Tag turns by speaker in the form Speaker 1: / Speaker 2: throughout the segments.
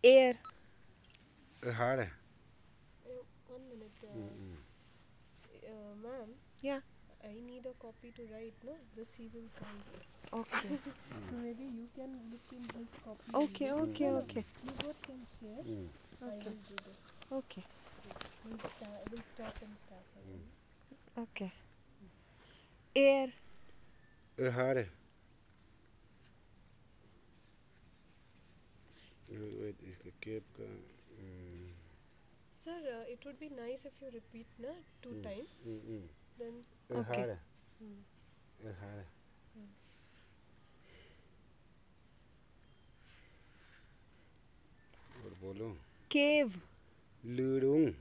Speaker 1: Air.
Speaker 2: Hard.
Speaker 3: 1 minute.
Speaker 2: Mm-mm.
Speaker 3: Ma'am,
Speaker 1: Yeah.
Speaker 3: I need a copy to write, no? This he will write.
Speaker 1: Okay.
Speaker 3: So maybe you can look in his copy
Speaker 1: Okay,
Speaker 3: only.
Speaker 1: okay,
Speaker 3: No, no,
Speaker 1: okay.
Speaker 3: you both can share.
Speaker 2: Mm.
Speaker 3: I
Speaker 1: Okay.
Speaker 3: will do this.
Speaker 1: Okay.
Speaker 3: We'll stop and start
Speaker 2: Mm.
Speaker 3: again.
Speaker 1: Okay. Air.
Speaker 2: Hard. Wait, इसका cap का
Speaker 3: Sir, it would be nice if you repeat na two
Speaker 2: mm,
Speaker 3: times.
Speaker 2: mm, mm.
Speaker 3: Then,
Speaker 1: Okay.
Speaker 2: Hard.
Speaker 3: hmm,
Speaker 2: Hard.
Speaker 3: hmm.
Speaker 2: और बोलो
Speaker 1: Cave.
Speaker 2: लूडूंग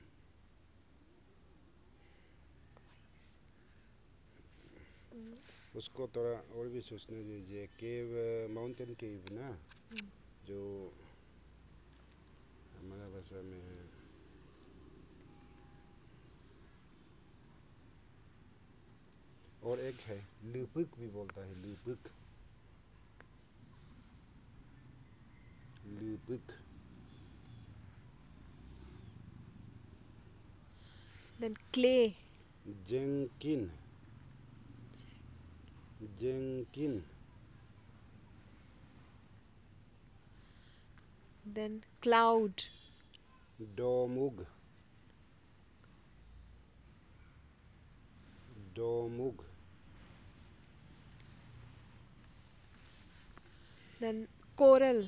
Speaker 3: Hmm.
Speaker 2: उसको थोड़ा और भी सोचने दीजिए केव माउंटेन केव ना
Speaker 3: Hmm.
Speaker 2: जो हमारा भाषा में है और एक है लुपुक भी बोलता है लुपुक लुपुक
Speaker 1: Then clay.
Speaker 2: जेंकिन जेंकिन
Speaker 1: Then cloud.
Speaker 2: डोमुग डोमुग
Speaker 1: Then coral.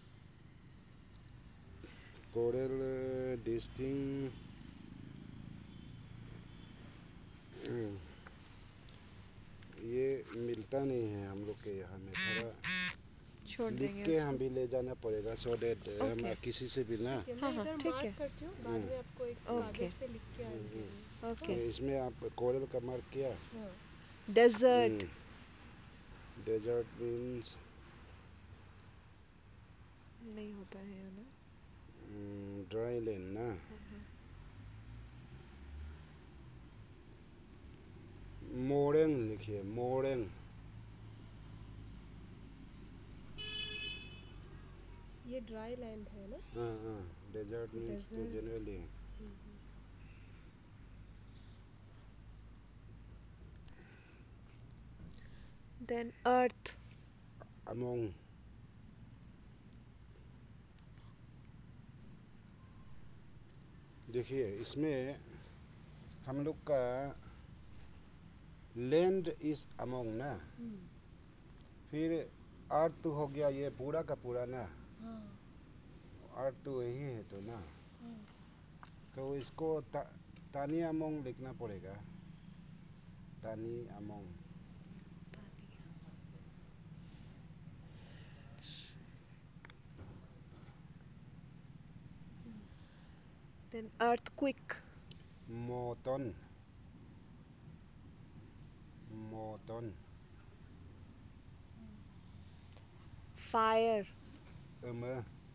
Speaker 2: कोरल डिस्टिंग ये मिलता नहीं है हम लोग के यहाँ में थोड़ा
Speaker 1: छोड़
Speaker 2: लिख
Speaker 1: देंगे
Speaker 2: के हम
Speaker 1: उसको.
Speaker 2: भी ले जाना पड़ेगा सो डेट हम
Speaker 1: Okay.
Speaker 2: किसी से भी ना
Speaker 3: ठीक है,
Speaker 1: हाँ
Speaker 3: मैं
Speaker 1: हाँ
Speaker 3: इधर
Speaker 1: ठीक
Speaker 3: मार्क
Speaker 1: है.
Speaker 3: करती हूँ, बाद
Speaker 2: हम्म,
Speaker 3: में आपको एक
Speaker 1: Okay.
Speaker 3: कागज पे लिख के आई
Speaker 2: हम्म,
Speaker 3: दूंगी. हाँ.
Speaker 1: Okay.
Speaker 2: इसमें आप कोरल का मार्क किया
Speaker 3: हाँ.
Speaker 1: Desert.
Speaker 2: डेजर्ट मीन्स
Speaker 1: नहीं होता है ना.
Speaker 2: ड्राई लैंड ना
Speaker 1: हाँ.
Speaker 2: मोरेंग लिखिए मोरेंग
Speaker 3: ये ड्राई लैंड है ना.
Speaker 2: हाँ डेजर्ट
Speaker 3: सो
Speaker 2: मीन्स तो
Speaker 3: डेजर्ट.
Speaker 2: Generally
Speaker 1: Then earth.
Speaker 2: अमोंग देखिए इसमें हम लोग का लैंड इज अमोंग ना फिर अर्थ तो हो गया ये पूरा का पूरा ना
Speaker 3: हाँ.
Speaker 2: अर्थ तो यही है तो ना
Speaker 3: हाँ.
Speaker 2: तो इसको तानी अमोंग लिखना पड़ेगा तानी अमोंग
Speaker 1: Then earthquake.
Speaker 2: मोतन मोतन
Speaker 1: Fire.
Speaker 2: अम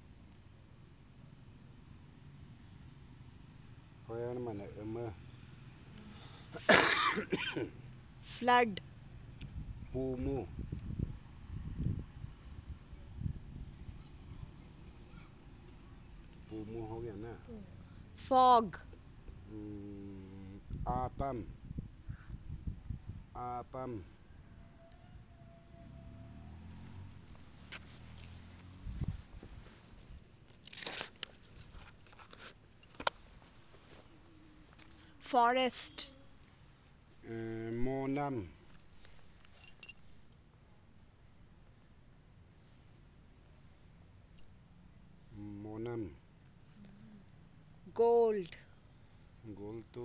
Speaker 2: फायर माने अम
Speaker 1: Flood.
Speaker 2: पूमू पूमू हो गया ना
Speaker 1: Fog.
Speaker 2: आपम आपम
Speaker 1: Forest.
Speaker 2: मोनम मोनम
Speaker 1: Gold.
Speaker 2: गोल तो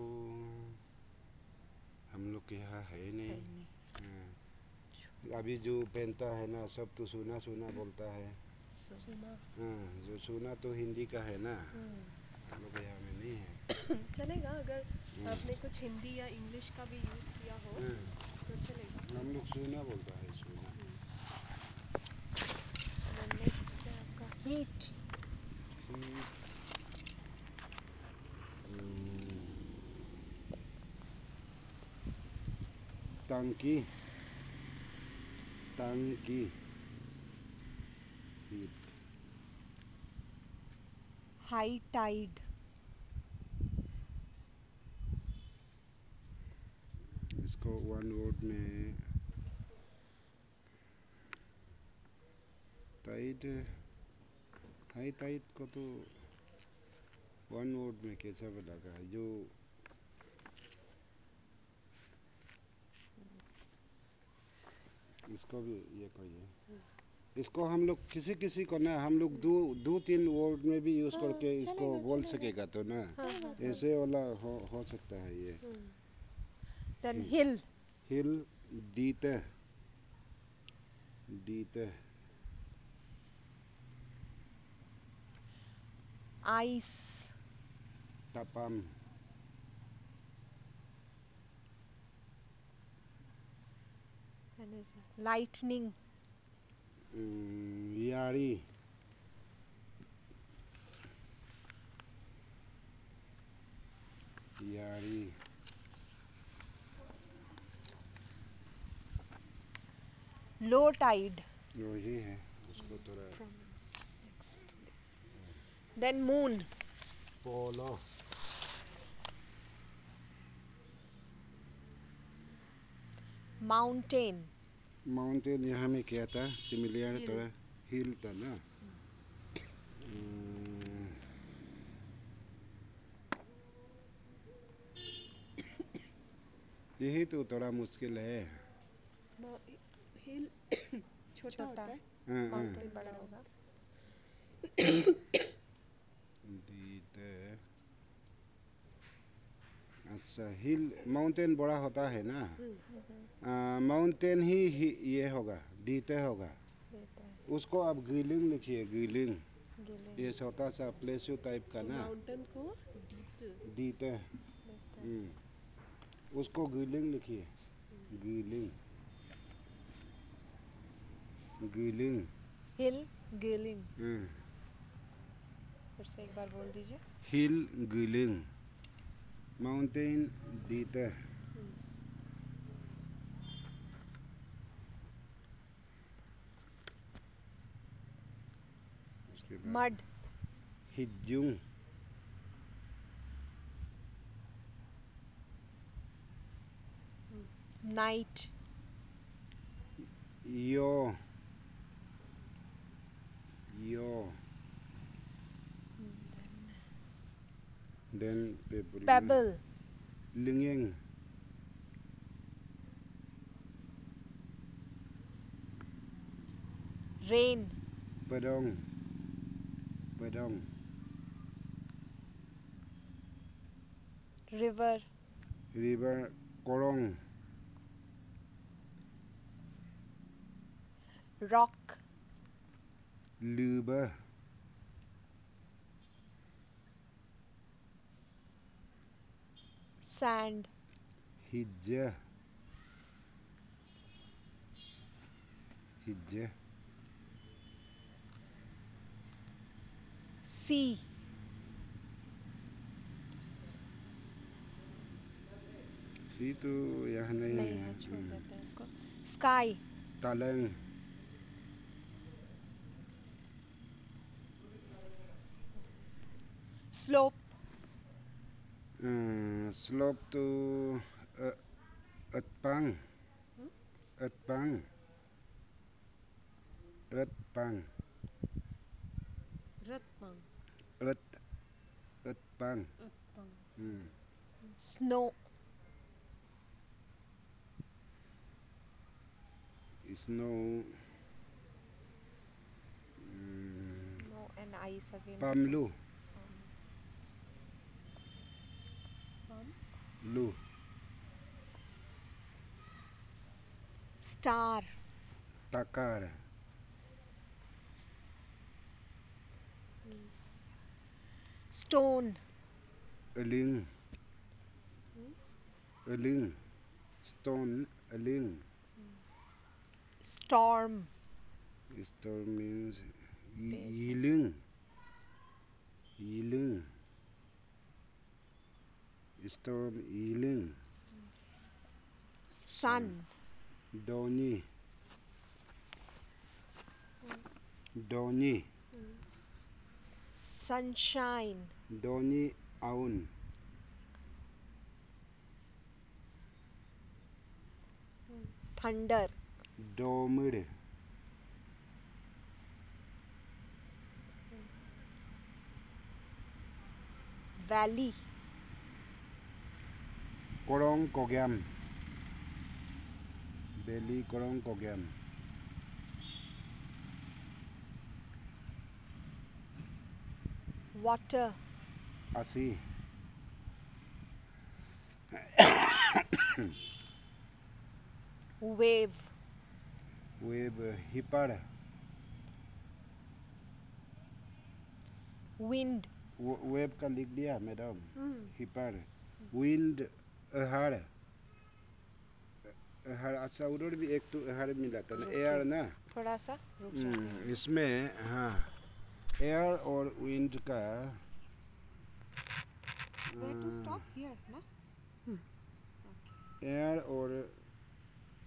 Speaker 2: हम लोग के यहाँ है ही
Speaker 1: है
Speaker 2: नहीं
Speaker 1: नहीं.
Speaker 2: अभी जो पहनता है ना सब तो सोना सोना बोलता है
Speaker 1: So,
Speaker 3: सुना.
Speaker 2: जो सोना तो हिंदी का है ना
Speaker 3: हम्म.
Speaker 2: हम लोग के यहाँ में नहीं है
Speaker 3: चलेगा अगर
Speaker 2: हम्म,
Speaker 3: आपने कुछ हिंदी या इंग्लिश का भी यूज़ किया हो
Speaker 2: हाँ,
Speaker 3: तो चलेगा.
Speaker 2: हम लोग सोना बोलता है सोना
Speaker 3: हम्म.
Speaker 1: then next है आपका heat.
Speaker 2: हीट टंकी टंकी हीट
Speaker 1: High tide.
Speaker 2: इसको वन वर्ड में टाइड, हाई टाइड को तो वन वर्ड में कैसा बताएगा जो इसको भी ये कहिए। इसको हम लोग किसी किसी को ना हम लोग दो दो तीन वर्ड में भी यूज
Speaker 3: हाँ
Speaker 2: करके इसको
Speaker 3: चलेगा
Speaker 2: बोल
Speaker 3: चलेगा।
Speaker 2: सकेगा तो ना
Speaker 1: हाँ
Speaker 3: कोई
Speaker 1: हाँ
Speaker 3: बात
Speaker 1: हाँ.
Speaker 3: नहीं।
Speaker 2: ऐसे वाला हो सकता है ये।
Speaker 1: Then
Speaker 2: हिल
Speaker 1: hill.
Speaker 2: हिल दीते दीते
Speaker 1: Ice.
Speaker 2: तपम
Speaker 1: Then is lightning.
Speaker 2: यारी यारी
Speaker 1: Low tide.
Speaker 2: वही है उसको थोड़ा
Speaker 1: From next. Then moon.
Speaker 2: पोलो
Speaker 1: Mountain.
Speaker 2: माउंटेन यहाँ में क्या था सिमिलियर
Speaker 3: हिल।
Speaker 2: थोड़ा हिल था ना। अम्म, यही तो थोड़ा मुश्किल है।
Speaker 3: हिल छोटा
Speaker 1: छोटा.
Speaker 3: होता है,
Speaker 2: हाँ, हाँ।
Speaker 1: Mountain
Speaker 3: माउंटेन
Speaker 1: बड़ा
Speaker 3: बड़ा
Speaker 1: होगा.
Speaker 3: होता
Speaker 2: दीते अच्छा हिल माउंटेन बड़ा होता है ना। माउंटेन ही ये होगा दीते होगा।
Speaker 1: देता है.
Speaker 2: उसको आप ग्रिलिंग लिखिए ग्रिलिंग
Speaker 1: गिले.
Speaker 2: ये छोटा सा प्लेसू टाइप का
Speaker 3: है।
Speaker 2: ना
Speaker 3: माउंटेन को डीट।
Speaker 2: दीते
Speaker 1: देता है.
Speaker 2: उसको ग्रिलिंग लिखिए ग्रिलिंग ग्रिलिंग
Speaker 1: Hill. Gilling.
Speaker 2: हम्म,
Speaker 1: फिर से एक बार बोल दीजिए.
Speaker 2: हिल ग्रिलिंग माउंटेन दीते उसके बाद
Speaker 1: Mud.
Speaker 2: हिज्जुंग
Speaker 1: Night.
Speaker 2: यो यो देन पेपर
Speaker 1: Pebble.
Speaker 2: लिंगिंग
Speaker 1: Rain.
Speaker 2: पडोंग पडोंग
Speaker 1: River.
Speaker 2: रिवर कोरोंग
Speaker 1: Rock.
Speaker 2: लूबा
Speaker 1: Sand.
Speaker 2: हिज्जा हिज्जा
Speaker 1: Sea.
Speaker 2: सी तो यहाँ नहीं
Speaker 1: नहीं
Speaker 2: है
Speaker 1: है, छोड़ देते हैं इसको. Sky.
Speaker 2: तालंग
Speaker 1: Slope.
Speaker 2: स्लोप तो अतपांग अतपांग अतपांग
Speaker 3: रत्पांग।
Speaker 2: अत अतपांग
Speaker 3: रत्पांग।
Speaker 1: Snow.
Speaker 2: Snow
Speaker 1: Snow and ice again
Speaker 2: पामलू
Speaker 1: difference.
Speaker 3: हम
Speaker 2: लू
Speaker 1: Star.
Speaker 2: ताकार
Speaker 1: Stone.
Speaker 2: अलिंग अलिंग स्टोन अलिंग
Speaker 1: Storm.
Speaker 2: स्टोन मीन्स
Speaker 1: तेज.
Speaker 2: यीलिंग यीलिंग स्टोन यीलिंग सन
Speaker 1: Sun.
Speaker 2: डोनी डोनी
Speaker 1: sunshine,
Speaker 2: Doni aun.
Speaker 1: thunder,
Speaker 2: Domir.
Speaker 1: valley,
Speaker 2: Korong kogyam. Beli korong kogyam.
Speaker 1: water,
Speaker 2: Asi.
Speaker 1: wave,
Speaker 2: Web hipar.
Speaker 1: wind,
Speaker 2: web का लिख दिया मैडम.
Speaker 1: hmm.
Speaker 2: हिपर. विंड. अहार. अहार अच्छा उधर भी एक तो अहार मिला था ना
Speaker 1: रुकिए
Speaker 2: एयर ना.
Speaker 1: थोड़ा सा रुक जाते हैं हम।
Speaker 2: इसमें हाँ एयर और विंड का
Speaker 1: Where to stop here, ना? Okay.
Speaker 2: एयर और